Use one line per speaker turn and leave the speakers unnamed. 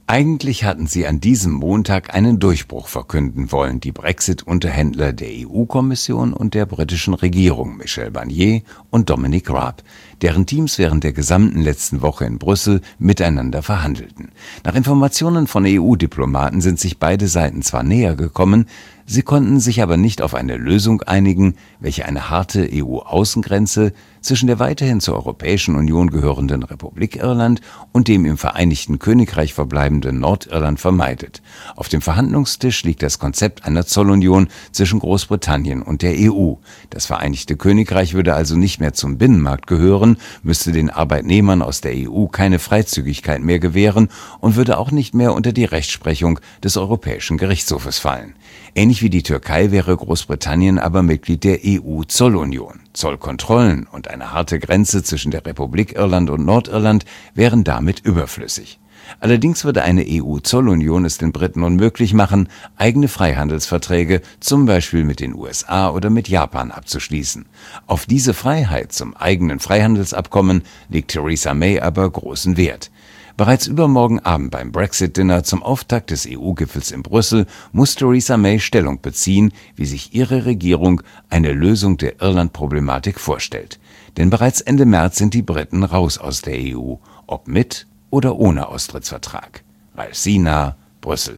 Eigentlich hatten sie an diesem Montag einen Durchbruch verkünden wollen, die Brexit-Unterhändler der EU-Kommission und der britischen Regierung, Michel Barnier und Dominic Raab, deren Teams während der gesamten letzten Woche in Brüssel miteinander verhandelten. Nach Informationen von EU-Diplomaten sind sich beide Seiten zwar näher gekommen, sie konnten sich aber nicht auf eine Lösung einigen, welche eine harte EU-Außengrenze zwischen der weiterhin zur Europäischen Union gehörenden Republik Irland und dem im Vereinigten Königreich verbleibenden Nordirland vermeidet. Auf dem Verhandlungstisch liegt das Konzept einer Zollunion zwischen Großbritannien und der EU. Das Vereinigte Königreich würde also nicht mehr zum Binnenmarkt gehören, müsste den Arbeitnehmern aus der EU keine Freizügigkeit mehr gewähren und würde auch nicht mehr unter die Rechtsprechung des Europäischen Gerichtshofes fallen. Ähnlich wie die Türkei wäre Großbritannien aber Mitglied der EU-Zollunion. Zollkontrollen und eine harte Grenze zwischen der Republik Irland und Nordirland wären damit überflüssig. Allerdings würde eine EU-Zollunion es den Briten unmöglich machen, eigene Freihandelsverträge, zum Beispiel mit den USA oder mit Japan, abzuschließen. Auf diese Freiheit zum eigenen Freihandelsabkommen legt Theresa May aber großen Wert. Bereits übermorgen Abend beim Brexit-Dinner zum Auftakt des EU-Gipfels in Brüssel muss Theresa May Stellung beziehen, wie sich ihre Regierung eine Lösung der Irland-Problematik vorstellt. Denn bereits Ende März sind die Briten raus aus der EU, ob mit oder ohne Austrittsvertrag. Ralf Sina, Brüssel.